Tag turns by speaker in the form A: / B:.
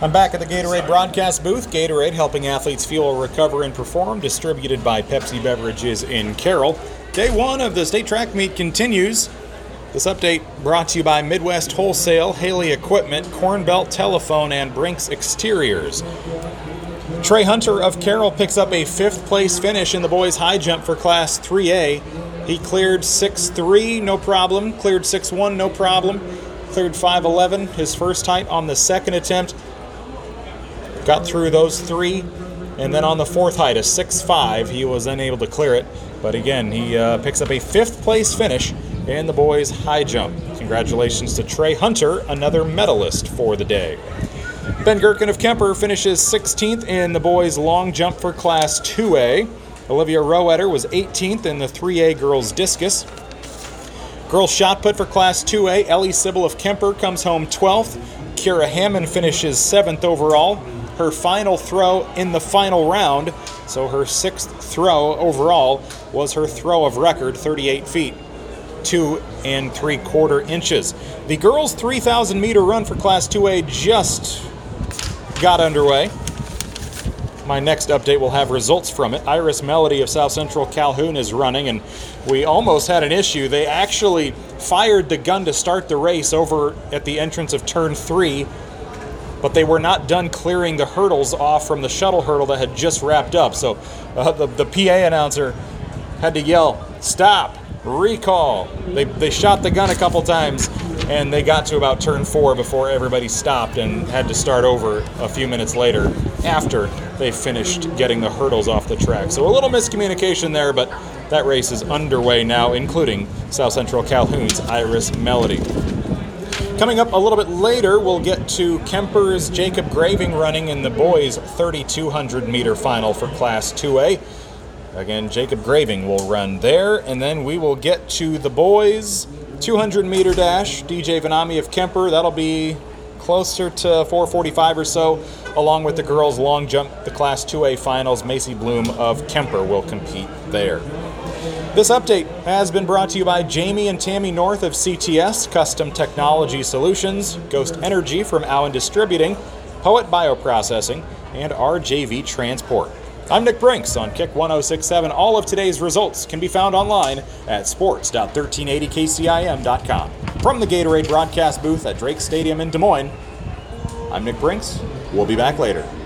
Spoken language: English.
A: I'm back at the Gatorade broadcast booth. Gatorade helping athletes fuel, recover, and perform, distributed by Pepsi Beverages in Carroll. Day one of the state track meet continues. This update brought to you by Midwest Wholesale, Haley Equipment, Corn Belt Telephone, and Brinks Exteriors. Trey Hunter of Carroll picks up a fifth place finish in the boys high jump for Class 3A. He cleared 6'3", no problem. Cleared 6'1", no problem. Cleared 5'11", his first height on the second attempt. Got through those three, and then on the fourth height, a 6'5", he was unable to clear it. But again, he picks up a fifth place finish in the boys high jump. Congratulations to Trey Hunter, another medalist for the day. Ben Gherkin of Kemper finishes 16th in the boys long jump for Class 2A. Olivia Roetter was 18th in the 3A girls discus. Girls shot put for Class 2A, Ellie Sybil of Kemper comes home 12th. Kira Hammond finishes 7th overall. Her final throw in the final round, so her sixth throw overall, was her throw of record, 38 feet, 2 3/4 inches. The girls' 3,000 meter run for Class 2A just got underway. My next update will have results from it. Iris Melody of South Central Calhoun is running, and we almost had an issue. They actually fired the gun to start the race over at the entrance of turn 3, but they were not done clearing the hurdles off from the shuttle hurdle that had just wrapped up. So the PA announcer had to yell, "Stop, recall." They shot the gun a couple times, and they got to about turn 4 before everybody stopped and had to start over a few minutes later after they finished getting the hurdles off the track. So a little miscommunication there, but that race is underway now, including South Central Calhoun's Iris Melody. Coming up a little bit later, we'll get to Kemper's Jacob Graving running in the boys' 3,200 meter final for Class 2A. Again, Jacob Graving will run there, and then we will get to the boys' 200 meter dash. DJ Vanami of Kemper, that'll be closer to 4:45 or so, along with the girls' long jump, the Class 2A finals. Macy Bloom of Kemper will compete there. This update has been brought to you by Jamie and Tammy North of CTS, Custom Technology Solutions, Ghost Energy from Allen Distributing, Poet Bioprocessing, and RJV Transport. I'm Nick Brinks on Kick 106.7. All of today's results can be found online at sports.1380kcim.com. From the Gatorade broadcast booth at Drake Stadium in Des Moines, I'm Nick Brinks. We'll be back later.